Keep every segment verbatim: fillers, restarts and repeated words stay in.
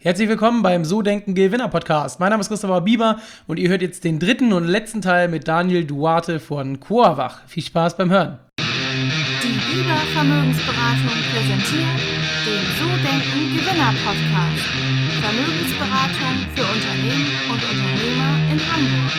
Herzlich willkommen beim So Denken Gewinner Podcast. Mein Name ist Christopher Bieber und ihr hört jetzt den dritten und letzten Teil mit Daniel Duarte von Coawach. Viel Spaß beim Hören. Die Bieber Vermögensberatung präsentiert den So Denken Gewinner Podcast. Vermögensberatung für Unternehmen und Unternehmer in Hamburg.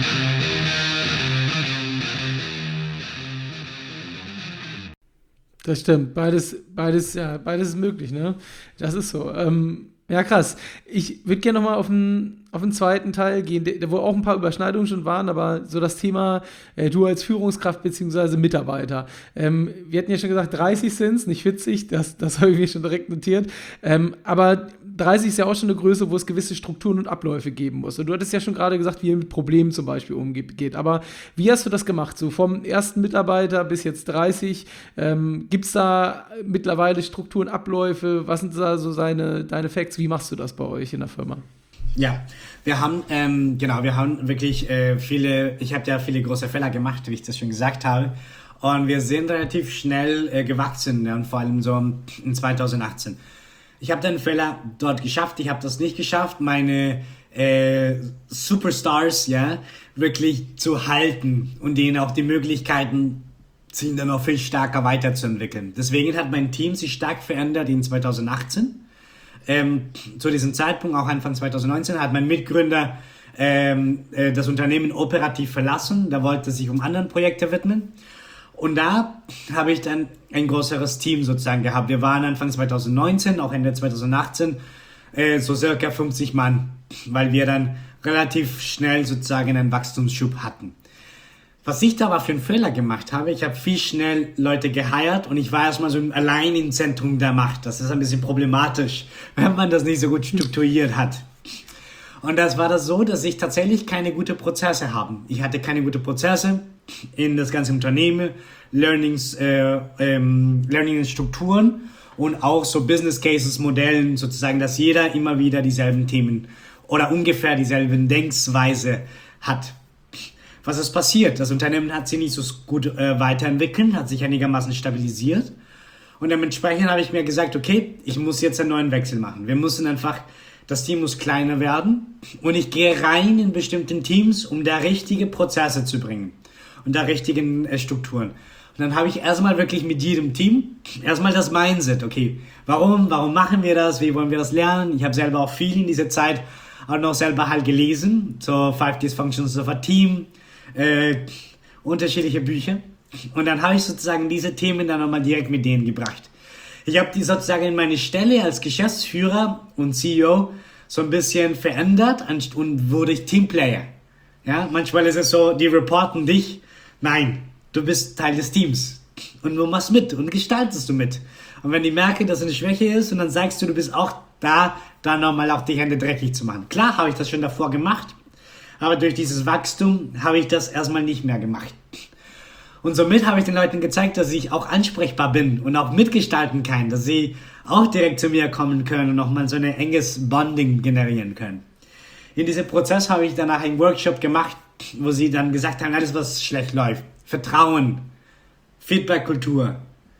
Das stimmt, beides, beides, ja, beides ist möglich, ne? Das ist so. Ähm, ja, krass. Ich würde gerne nochmal auf den, auf den zweiten Teil gehen, der, wo auch ein paar Überschneidungen schon waren, aber so das Thema, äh, du als Führungskraft bzw. Mitarbeiter. Ähm, wir hatten ja schon gesagt, dreißig sind es, nicht vierzig, das, das habe ich mir schon direkt notiert. Ähm, aber dreißig ist ja auch schon eine Größe, wo es gewisse Strukturen und Abläufe geben muss. Und du hattest ja schon gerade gesagt, wie ihr mit Problemen zum Beispiel umgeht. Aber wie hast du das gemacht? So vom ersten Mitarbeiter bis jetzt dreißig. Ähm, Gibt es da mittlerweile Strukturen, Abläufe? Was sind da so seine, deine Facts? Wie machst du das bei euch in der Firma? Ja, wir haben, ähm, genau, wir haben wirklich äh, viele, ich habe ja viele große Fehler gemacht, wie ich das schon gesagt habe. Und wir sind relativ schnell äh, gewachsen, ja, und vor allem so in zwanzig achtzehn. Ich habe den Fehler dort geschafft, ich habe das nicht geschafft, meine äh, Superstars, ja, wirklich zu halten und denen auch die Möglichkeiten sich dann noch viel stärker weiterzuentwickeln. Deswegen hat mein Team sich stark verändert in zwanzig achtzehn. Ähm, zu diesem Zeitpunkt, auch Anfang zwanzig neunzehn, hat mein Mitgründer ähm, äh, das Unternehmen operativ verlassen. Da wollte er sich um andere Projekte widmen. Und da habe ich dann ein größeres Team sozusagen gehabt. Wir waren Anfang zwanzig neunzehn, auch Ende zwanzig achtzehn, äh, so circa fünfzig Mann, weil wir dann relativ schnell sozusagen einen Wachstumsschub hatten. Was ich da aber für einen Fehler gemacht habe, ich habe viel schnell Leute geheiert und ich war erstmal so allein im Zentrum der Macht. Das ist ein bisschen problematisch, wenn man das nicht so gut strukturiert hat. Und das war das so, dass ich tatsächlich keine guten Prozesse habe. Ich hatte keine guten Prozesse in das ganze Unternehmen, Learnings, äh, ähm, Learning-Strukturen und auch so Business Cases, Modellen sozusagen, dass jeder immer wieder dieselben Themen oder ungefähr dieselben Denkweise hat. Was ist passiert? Das Unternehmen hat sich nicht so gut äh, weiterentwickelt, hat sich einigermaßen stabilisiert und dementsprechend habe ich mir gesagt, okay, ich muss jetzt einen neuen Wechsel machen. Wir müssen einfach, das Team muss kleiner werden und ich gehe rein in bestimmten Teams, um da richtige Prozesse zu bringen und da richtigen äh, Strukturen. Und dann habe ich erstmal wirklich mit jedem Team erstmal das Mindset, okay, warum, warum machen wir das, wie wollen wir das lernen? Ich habe selber auch viel in dieser Zeit auch noch selber halt gelesen, so Five Dysfunctions of a Team, Äh, unterschiedliche Bücher und dann habe ich sozusagen diese Themen dann nochmal direkt mit denen gebracht. Ich habe die sozusagen in meine Stelle als Geschäftsführer und C E O so ein bisschen verändert und wurde ich Teamplayer. Ja, manchmal ist es so, die reporten dich, nein, du bist Teil des Teams und du machst mit und gestaltest du mit. Und wenn die merken, dass es eine Schwäche ist und dann sagst du, du bist auch da, dann nochmal auch die Hände dreckig zu machen. Klar habe ich das schon davor gemacht, aber durch dieses Wachstum habe ich das erstmal nicht mehr gemacht. Und somit habe ich den Leuten gezeigt, dass ich auch ansprechbar bin und auch mitgestalten kann, dass sie auch direkt zu mir kommen können und nochmal so ein enges Bonding generieren können. In diesem Prozess habe ich danach einen Workshop gemacht, wo sie dann gesagt haben, alles was schlecht läuft. Vertrauen, Feedback-Kultur,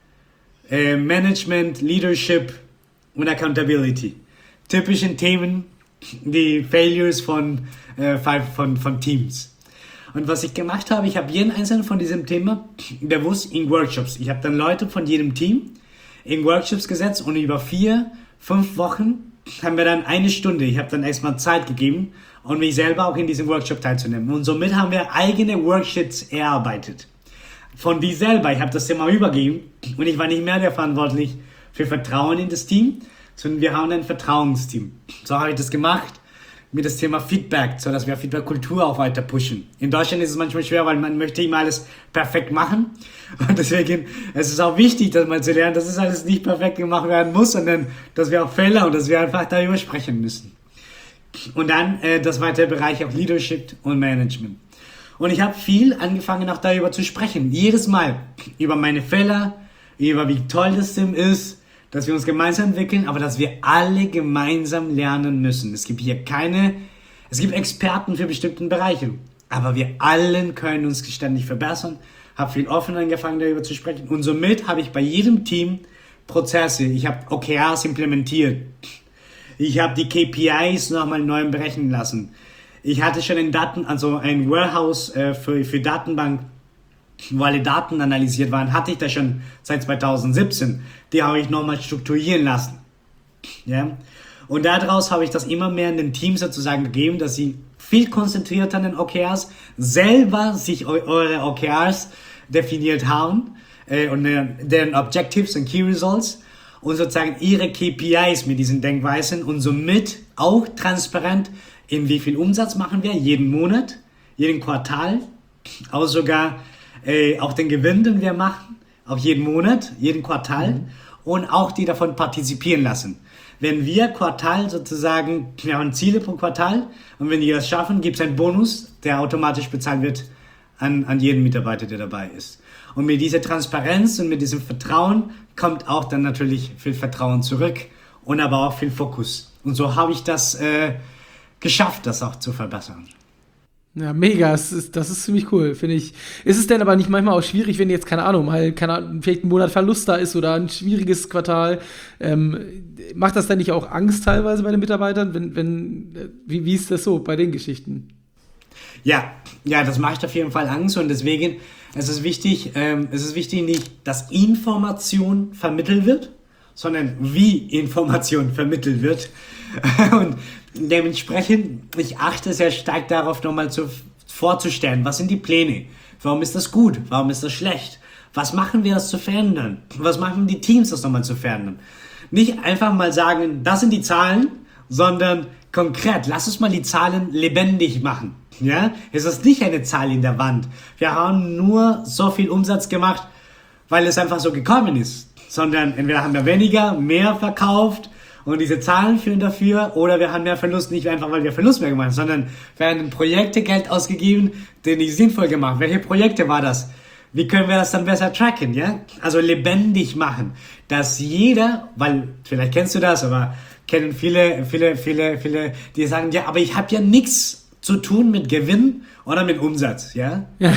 äh, Management, Leadership und Accountability. Typischen Themen, die Failures von, äh, von, von Teams. Und was ich gemacht habe, ich habe jeden einzelnen von diesem Thema bewusst in Workshops. Ich habe dann Leute von jedem Team in Workshops gesetzt und über vier, fünf Wochen haben wir dann eine Stunde. Ich habe dann erstmal Zeit gegeben und mich selber auch in diesem Workshop teilzunehmen. Und somit haben wir eigene Worksheets erarbeitet. Von die selber. Ich habe das Thema übergeben und ich war nicht mehr der verantwortlich für Vertrauen in das Team, sondern wir haben ein Vertrauensteam. So habe ich das gemacht mit das Thema Feedback, so dass wir Feedback-Kultur auch weiter pushen. In Deutschland ist es manchmal schwer, weil man möchte immer alles perfekt machen. Und deswegen es ist es auch wichtig, dass man zu lernen, dass es alles nicht perfekt gemacht werden muss, sondern dass wir auch Fehler und dass wir einfach darüber sprechen müssen. Und dann äh, das weitere Bereich auch Leadership und Management. Und ich habe viel angefangen auch darüber zu sprechen. Jedes Mal über meine Fehler, über wie toll das Team ist, dass wir uns gemeinsam entwickeln, aber dass wir alle gemeinsam lernen müssen. Es gibt hier keine, es gibt Experten für bestimmte Bereiche, aber wir allen können uns ständig verbessern. Habe viel offen angefangen darüber zu sprechen und somit habe ich bei jedem Team Prozesse. Ich habe O K Rs implementiert. Ich habe die K P Is nochmal neu berechnen lassen. Ich hatte schon ein Daten, also ein Warehouse äh, für, für Datenbank, wo alle Daten analysiert waren, hatte ich da schon seit zwanzig siebzehn. Die habe ich nochmal strukturieren lassen. Ja? Und daraus habe ich das immer mehr in den Teams sozusagen gegeben, dass sie viel konzentriert an den O K Rs, selber sich eu- eure O K Rs definiert haben äh, und äh, deren Objectives und Key Results und sozusagen ihre K P Is mit diesen Denkweisen und somit auch transparent, in wie viel Umsatz machen wir jeden Monat, jeden Quartal, auch sogar äh, auch den Gewinn, den wir machen, auch jeden Monat, jeden Quartal mhm. und auch die davon partizipieren lassen. Wenn wir Quartal sozusagen, wir haben Ziele pro Quartal und wenn die das schaffen, gibt es einen Bonus, der automatisch bezahlt wird an, an jeden Mitarbeiter, der dabei ist. Und mit dieser Transparenz und mit diesem Vertrauen kommt auch dann natürlich viel Vertrauen zurück und aber auch viel Fokus. Und so habe ich das äh, geschafft, das auch zu verbessern. Ja, mega, das ist, das ist ziemlich cool, finde ich. Ist es denn aber nicht manchmal auch schwierig, wenn jetzt, keine Ahnung, mal keine Ahnung, vielleicht ein Monat Verlust da ist oder ein schwieriges Quartal, ähm, macht das dann nicht auch Angst teilweise bei den Mitarbeitern? Wenn, wenn, wie, wie ist das so bei den Geschichten? Ja, ja, das macht auf jeden Fall Angst und deswegen es ist wichtig, ähm, es ist wichtig nicht, dass Information vermittelt wird, sondern wie Information vermittelt wird. Und dementsprechend, ich achte sehr stark darauf, nochmal zu, vorzustellen, was sind die Pläne? Warum ist das gut? Warum ist das schlecht? Was machen wir, das zu verändern? Was machen die Teams, das nochmal zu verändern? Nicht einfach mal sagen, das sind die Zahlen, sondern konkret, lass uns mal die Zahlen lebendig machen. Ja? Es ist nicht eine Zahl in der Wand. Wir haben nur so viel Umsatz gemacht, weil es einfach so gekommen ist. Sondern entweder haben wir weniger, mehr verkauft und diese Zahlen führen dafür, oder wir haben mehr Verlust, nicht einfach, weil wir Verlust mehr gemacht haben, sondern wir haben in Projekte Geld ausgegeben, die nicht sinnvoll gemacht. Welche Projekte war das? Wie können wir das dann besser tracken, ja? Also lebendig machen, dass jeder, weil vielleicht kennst du das, aber kennen viele, viele, viele, viele, die sagen, ja, aber ich habe ja nichts zu tun mit Gewinn oder mit Umsatz, ja? Ja.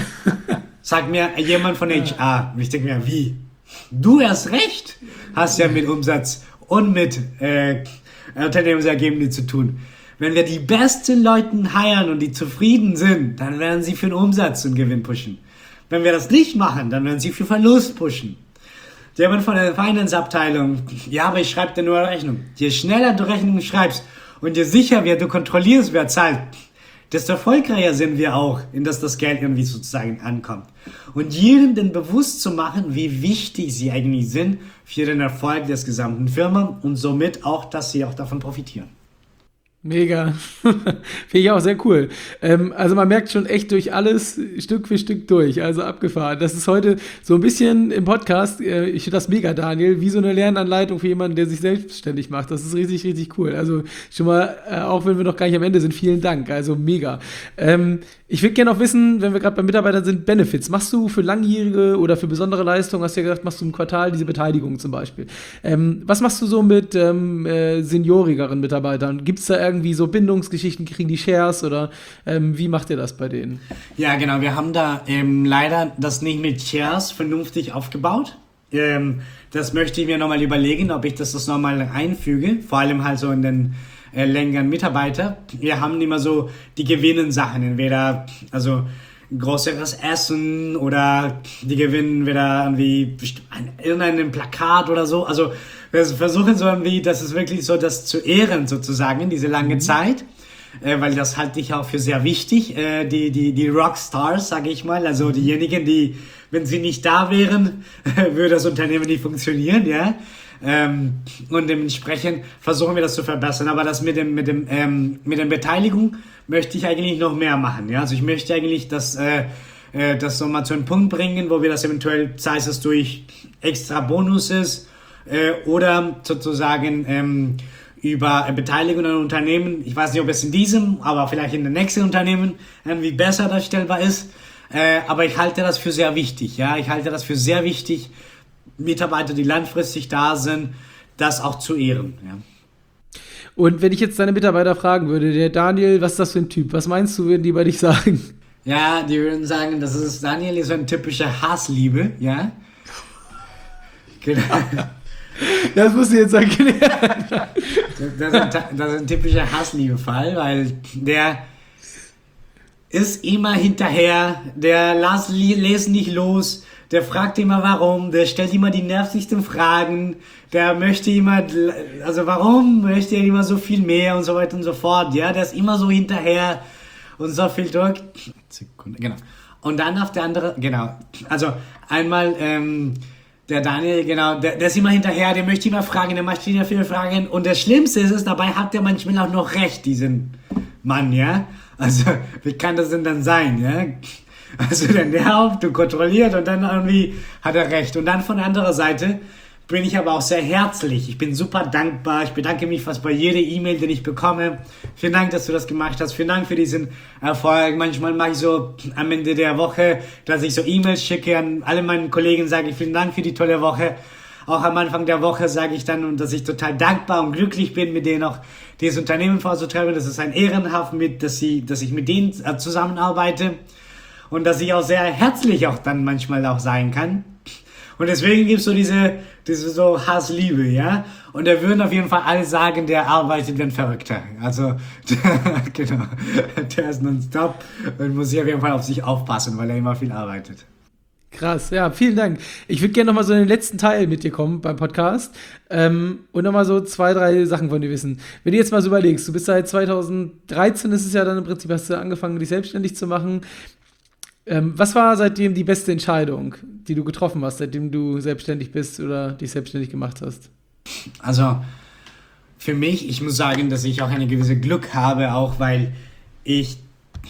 Sagt mir jemand von H R, und ich denke mir, wie? Du erst recht hast ja mit Umsatz und mit äh, Unternehmensergebnissen zu tun. Wenn wir die besten Leute heiern und die zufrieden sind, dann werden sie für den Umsatz und Gewinn pushen. Wenn wir das nicht machen, dann werden sie für Verlust pushen. Jemand von der Finance-Abteilung, ja, aber ich schreibe dir nur eine Rechnung. Je schneller du Rechnungen schreibst und je sicher wer du kontrollierst, wer zahlt, desto erfolgreicher sind wir auch, in dass das Geld irgendwie sozusagen ankommt. Und jedem denn bewusst zu machen, wie wichtig sie eigentlich sind für den Erfolg des gesamten Firma und somit auch, dass sie auch davon profitieren. Mega. Finde ich auch sehr cool. Ähm, also man merkt schon echt durch alles Stück für Stück durch, also abgefahren. Das ist heute so ein bisschen im Podcast, äh, ich finde das mega, Daniel, wie so eine Lernanleitung für jemanden, der sich selbstständig macht. Das ist richtig, richtig cool. Also schon mal, äh, auch wenn wir noch gar nicht am Ende sind, vielen Dank. Also mega. Ähm, ich würde gerne noch wissen, wenn wir gerade bei Mitarbeitern sind, Benefits. Machst du für langjährige oder für besondere Leistungen, hast du ja gesagt, machst du im Quartal diese Beteiligung zum Beispiel. Ähm, was machst du so mit ähm, äh, seniorigeren Mitarbeitern? Gibt es da irgendwie so Bindungsgeschichten, kriegen die Shares oder ähm, wie macht ihr das bei denen? Ja, genau. Wir haben da ähm, leider das nicht mit Shares vernünftig aufgebaut. Ähm, das möchte ich mir nochmal überlegen, ob ich das, das nochmal einfüge. Vor allem halt so in den äh, längeren Mitarbeiter. Wir haben immer so die gewinnen Sachen, entweder also größeres Essen oder die gewinnen wieder irgendwie irgendein Plakat oder so. Also wir versuchen so irgendwie, das ist wirklich so, das zu ehren sozusagen, diese lange mhm. Zeit, äh, weil das halte ich auch für sehr wichtig, äh, die, die, die Rockstars, sage ich mal, also diejenigen, die, wenn sie nicht da wären, würde das Unternehmen nicht funktionieren, ja. Ähm, und dementsprechend versuchen wir das zu verbessern, aber das mit dem mit dem ähm, mit der Beteiligung möchte ich eigentlich noch mehr machen, ja, also ich möchte eigentlich das äh, äh, das so mal zu einem Punkt bringen, wo wir das eventuell, sei es durch extra Bonuses äh, oder sozusagen ähm, über äh, Beteiligung an Unternehmen, ich weiß nicht, ob es in diesem, aber vielleicht in den nächsten Unternehmen irgendwie besser darstellbar ist, äh, aber ich halte das für sehr wichtig, ja, ich halte das für sehr wichtig, Mitarbeiter, die langfristig da sind, das auch zu ehren. Ja. Und wenn ich jetzt deine Mitarbeiter fragen würde, der Daniel, was ist das für ein Typ? Was meinst du, würden die bei dich sagen? Ja, die würden sagen, das ist Daniel ist so ein typischer Hassliebe, ja. Genau. Das musst du jetzt erklären. Das ist ein, das ist ein typischer Hassliebe-Fall, weil der ist immer hinterher, der las, lässt nicht los, der fragt immer warum, der stellt immer die nervigsten Fragen, der möchte immer, also warum möchte er immer so viel mehr und so weiter und so fort, ja, der ist immer so hinterher und so viel Druck. Sekunde, genau. Und dann auf der andere, genau, also einmal, ähm, der Daniel, genau, der, der ist immer hinterher, der möchte immer fragen, der macht immer viele Fragen und das Schlimmste ist es, dabei hat der manchmal auch noch recht, diesen Mann, ja, also, wie kann das denn dann sein, ja? Also, der nervt und kontrolliert und dann irgendwie hat er recht. Und dann von der anderen Seite bin ich aber auch sehr herzlich. Ich bin super dankbar. Ich bedanke mich fast bei jeder E-Mail, die ich bekomme. Vielen Dank, dass du das gemacht hast. Vielen Dank für diesen Erfolg. Manchmal mache ich so am Ende der Woche, dass ich so E-Mails schicke an alle meine Kollegen, sage ich vielen Dank für die tolle Woche. Auch am Anfang der Woche sage ich dann, dass ich total dankbar und glücklich bin, mit denen auch dieses Unternehmen vorzutreiben. Das ist ein Ehrenhaft, mit, dass, sie, dass ich mit denen zusammenarbeite und dass ich auch sehr herzlich auch dann manchmal auch sein kann. Und deswegen gibt es so diese, diese so Hassliebe, ja. Und da würden auf jeden Fall alle sagen, der arbeitet wie ein Verrückter. Also, der, genau, der ist nonstop und muss sich auf jeden Fall auf sich aufpassen, weil er immer viel arbeitet. Krass, ja, vielen Dank. Ich würde gerne nochmal so in den letzten Teil mit dir kommen beim Podcast ähm, und nochmal so zwei, drei Sachen von dir wissen. Wenn du jetzt mal so überlegst, du bist seit zweitausenddreizehn, ist es ja dann im Prinzip, hast du angefangen, dich selbstständig zu machen. Ähm, was war seitdem die beste Entscheidung, die du getroffen hast, seitdem du selbstständig bist oder dich selbstständig gemacht hast? Also, für mich, ich muss sagen, dass ich auch eine gewisse Glück habe, auch weil ich,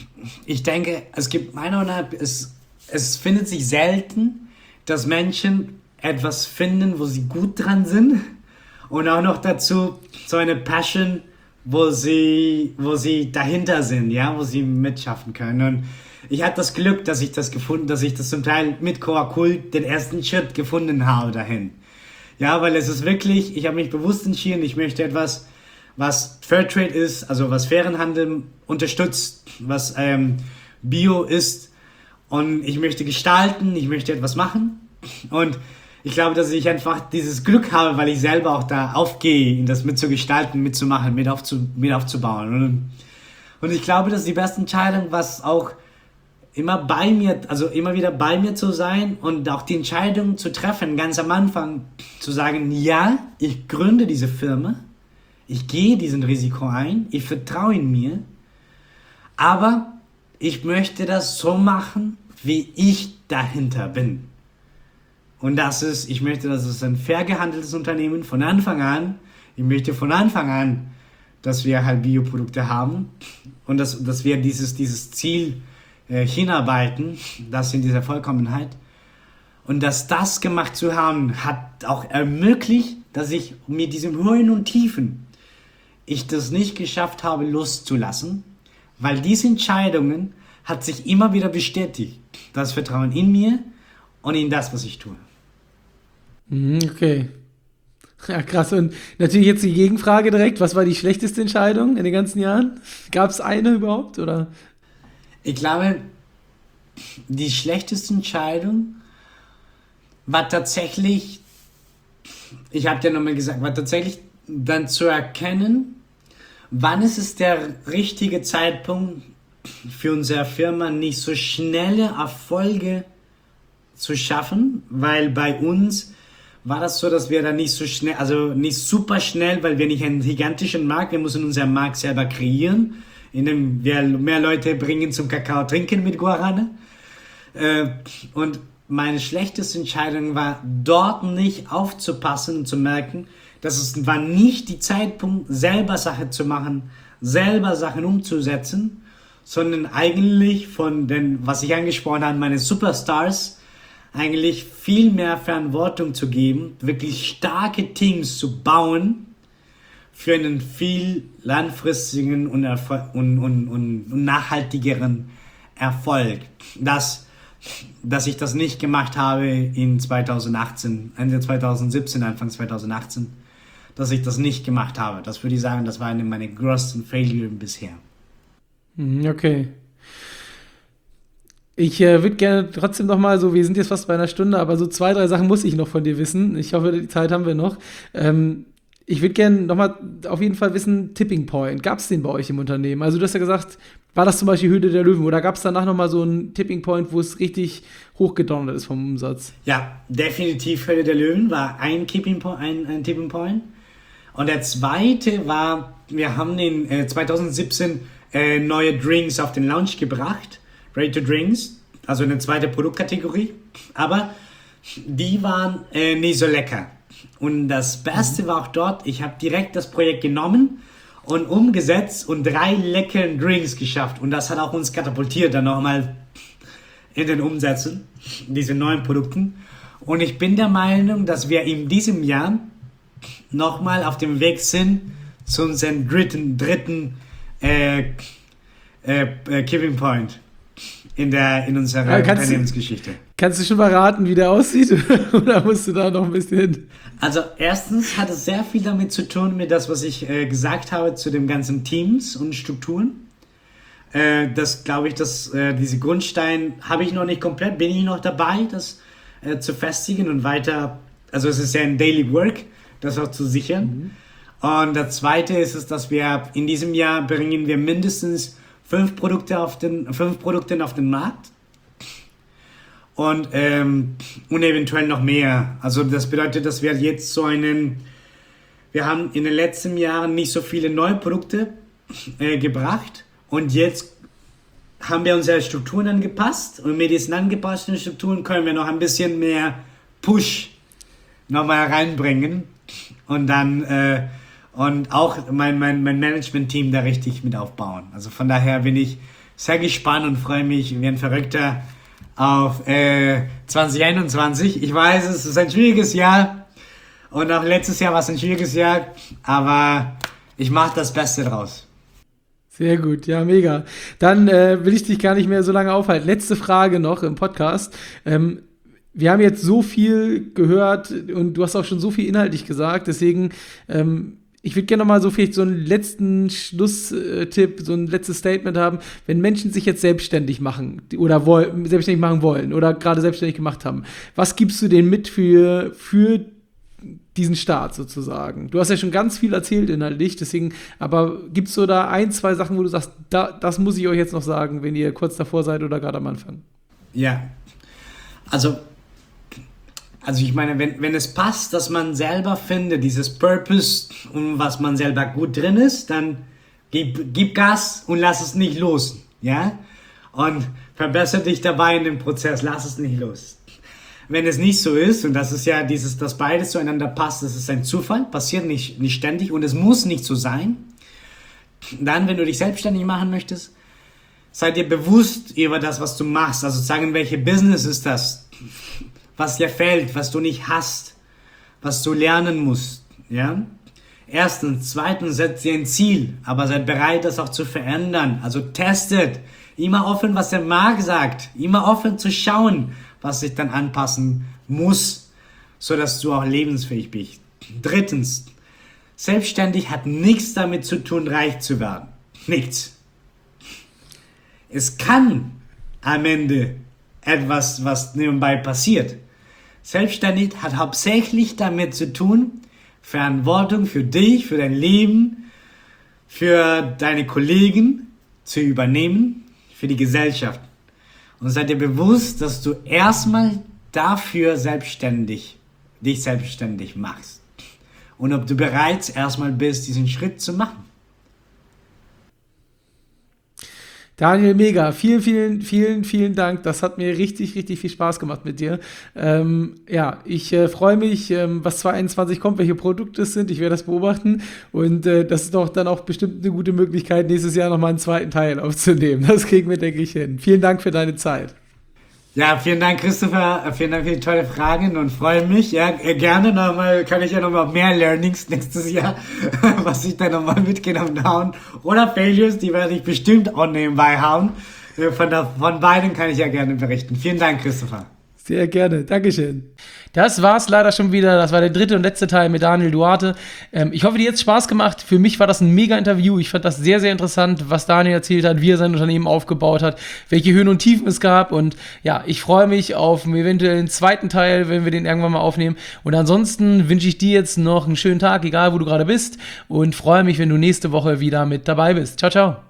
ich denke, es gibt meiner Meinung nach, es Es findet sich selten, dass Menschen etwas finden, wo sie gut dran sind und auch noch dazu so eine Passion, wo sie, wo sie dahinter sind, ja, wo sie mitschaffen können. Und ich hatte das Glück, dass ich das gefunden, dass ich das zum Teil mit Coakult den ersten Schritt gefunden habe dahin. Ja, weil es ist wirklich, ich habe mich bewusst entschieden, ich möchte etwas, was Fairtrade ist, also was fairen Handel unterstützt, was ähm, Bio ist. Und ich möchte gestalten, ich möchte etwas machen. Und ich glaube, dass ich einfach dieses Glück habe, weil ich selber auch da aufgehe, in das mitzugestalten, mitzumachen, mit, aufzu, mit aufzubauen. Und, und ich glaube, das ist die beste Entscheidung, was auch immer bei mir, also immer wieder bei mir zu sein und auch die Entscheidung zu treffen, ganz am Anfang zu sagen, ja, ich gründe diese Firma, ich gehe diesen Risiko ein, ich vertraue in mir, aber ich möchte das so machen, wie ich dahinter bin. Und das ist, ich möchte, dass es ein fair gehandeltes Unternehmen von Anfang an. Ich möchte von Anfang an, dass wir halt Bioprodukte haben und dass, dass wir dieses, dieses Ziel äh, hinarbeiten, das in dieser Vollkommenheit. Und dass das gemacht zu haben, hat auch ermöglicht, dass ich mit diesem Höhen und Tiefen ich das nicht geschafft habe, loszulassen. Weil diese Entscheidungen hat sich immer wieder bestätigt. Das Vertrauen in mir und in das, was ich tue. Okay. Ja, krass. Und natürlich jetzt die Gegenfrage direkt. Was war die schlechteste Entscheidung in den ganzen Jahren? Gab es eine überhaupt, oder? Ich glaube, die schlechteste Entscheidung war tatsächlich, ich habe dir nochmal gesagt, war tatsächlich dann zu erkennen, wann ist es der richtige Zeitpunkt für unsere Firma, nicht so schnelle Erfolge zu schaffen, weil bei uns war das so, dass wir da nicht so schnell, also nicht super schnell, weil wir nicht einen gigantischen Markt, wir müssen unseren Markt selber kreieren, indem wir mehr Leute bringen zum Kakao trinken mit Guarana. Und meine schlechteste Entscheidung war, dort nicht aufzupassen und zu merken, dass es war nicht die Zeitpunkt, selber Sachen zu machen, selber Sachen umzusetzen, sondern eigentlich von den, was ich angesprochen habe, meine Superstars, eigentlich viel mehr Verantwortung zu geben, wirklich starke Teams zu bauen für einen viel langfristigen und, Erfol- und, und, und, und nachhaltigeren Erfolg. Dass, dass ich das nicht gemacht habe in zweitausendachtzehn, Ende zweitausendsiebzehn, Anfang zweitausendachtzehn, dass ich das nicht gemacht habe. Das würde ich sagen, das war eine meiner größten Failure bisher. Okay. Ich äh, würde gerne trotzdem noch mal so, wir sind jetzt fast bei einer Stunde, aber so zwei, drei Sachen muss ich noch von dir wissen. Ich hoffe, die Zeit haben wir noch. Ähm, ich würde gerne noch mal auf jeden Fall wissen, Tipping Point, gab es den bei euch im Unternehmen? Also du hast ja gesagt, war das zum Beispiel Höhle der Löwen oder gab es danach noch mal so einen Tipping Point, wo es richtig hochgedonnert ist vom Umsatz? Ja, definitiv Höhle der Löwen war ein, Tipping Point, ein, ein Tipping Point. Und der zweite war, wir haben in äh, zwanzig siebzehn äh, neue Drinks auf den Launch gebracht. Ready-to-Drinks, also eine zweite Produktkategorie, aber die waren äh, nicht so lecker. Und das Beste war auch dort, ich habe direkt das Projekt genommen und umgesetzt und drei leckeren Drinks geschafft. Und das hat auch uns katapultiert dann nochmal in den Umsätzen, diese neuen Produkten. Und ich bin der Meinung, dass wir in diesem Jahr nochmal auf dem Weg sind zu unserem dritten, dritten äh, äh, äh, Tipping Point. In, der, in unserer ja, kannst Unternehmensgeschichte. Du, kannst du schon verraten, wie der aussieht? Oder musst du da noch ein bisschen... Also erstens hat es sehr viel damit zu tun, mit das, was ich äh, gesagt habe zu den ganzen Teams und Strukturen. Äh, das glaube ich, dass äh, diese Grundstein habe ich noch nicht komplett, bin ich noch dabei, das äh, zu festigen und weiter, also es ist ja ein Daily Work, das auch zu sichern. Mhm. Und das Zweite ist es, dass wir in diesem Jahr bringen wir mindestens Fünf Produkte auf den, fünf Produkte auf den Markt und, ähm, und eventuell noch mehr. Also das bedeutet, dass wir jetzt so einen, wir haben in den letzten Jahren nicht so viele neue Produkte äh, gebracht und jetzt haben wir unsere Strukturen angepasst und mit diesen angepassten Strukturen können wir noch ein bisschen mehr Push nochmal reinbringen und dann äh, und auch mein, mein, mein Management-Team da richtig mit aufbauen. Also von daher bin ich sehr gespannt und freue mich wie ein Verrückter auf äh, zwanzig einundzwanzig. Ich weiß, es ist ein schwieriges Jahr und auch letztes Jahr war es ein schwieriges Jahr, aber ich mache das Beste draus. Sehr gut, ja, mega. Dann äh, will ich dich gar nicht mehr so lange aufhalten. Letzte Frage noch im Podcast. Ähm, wir haben jetzt so viel gehört und du hast auch schon so viel inhaltlich gesagt, deswegen ähm, ich würde gerne noch mal so vielleicht so einen letzten Schlusstipp, so ein letztes Statement haben, wenn Menschen sich jetzt selbstständig machen oder woll- selbstständig machen wollen oder gerade selbstständig gemacht haben. Was gibst du denen mit für, für diesen Start sozusagen? Du hast ja schon ganz viel erzählt inhaltlich, deswegen, aber gibst du da ein, zwei Sachen, wo du sagst, da, das muss ich euch jetzt noch sagen, wenn ihr kurz davor seid oder gerade am Anfang? Ja, also Also ich meine, wenn, wenn es passt, dass man selber findet, dieses Purpose und was man selber gut drin ist, dann gib, gib Gas und lass es nicht los, ja? Und verbessere dich dabei in dem Prozess, lass es nicht los. Wenn es nicht so ist, und das ist ja dieses, dass beides zueinander passt, das ist ein Zufall, passiert nicht, nicht ständig und es muss nicht so sein, dann, wenn du dich selbstständig machen möchtest, sei dir bewusst über das, was du machst, also sagen, welche Business ist das, was dir fällt, was du nicht hast, was du lernen musst, ja. Erstens, zweitens, setzt dir ein Ziel, aber seid bereit, das auch zu verändern. Also testet, immer offen, was der Markt sagt, immer offen zu schauen, was sich dann anpassen muss, so dass du auch lebensfähig bist. Drittens, selbstständig hat nichts damit zu tun, reich zu werden. Nichts. Es kann am Ende etwas, was nebenbei passiert. Selbstständig hat hauptsächlich damit zu tun, Verantwortung für dich, für dein Leben, für deine Kollegen zu übernehmen, für die Gesellschaft. Und sei dir bewusst, dass du erstmal dafür selbstständig, dich selbstständig machst. Und ob du bereits erstmal bist, diesen Schritt zu machen. Daniel, mega. Vielen, vielen, vielen, vielen Dank. Das hat mir richtig, richtig viel Spaß gemacht mit dir. Ähm, ja, ich äh, freue mich, ähm, was zwanzig einundzwanzig kommt, welche Produkte es sind. Ich werde das beobachten. Und äh, das ist doch dann auch bestimmt eine gute Möglichkeit, nächstes Jahr nochmal einen zweiten Teil aufzunehmen. Das kriegen wir, denke ich, hin. Vielen Dank für deine Zeit. Ja, vielen Dank, Christopher. Vielen Dank für die tolle Fragen und freue mich. Ja, gerne nochmal, kann ich ja nochmal mehr Learnings nächstes Jahr, was ich da nochmal mitgenommen habe. Oder Failures, die werde ich bestimmt auch nebenbei haben. Von, der, von beiden kann ich ja gerne berichten. Vielen Dank, Christopher. Sehr gerne, Dankeschön. Das war's leider schon wieder. Das war der dritte und letzte Teil mit Daniel Duarte. Ähm, ich hoffe, dir hat's Spaß gemacht. Für mich war das ein mega Interview. Ich fand das sehr, sehr interessant, was Daniel erzählt hat, wie er sein Unternehmen aufgebaut hat, welche Höhen und Tiefen es gab. Und ja, ich freue mich auf einen eventuellen zweiten Teil, wenn wir den irgendwann mal aufnehmen. Und ansonsten wünsche ich dir jetzt noch einen schönen Tag, egal wo du gerade bist. Und freue mich, wenn du nächste Woche wieder mit dabei bist. Ciao, ciao.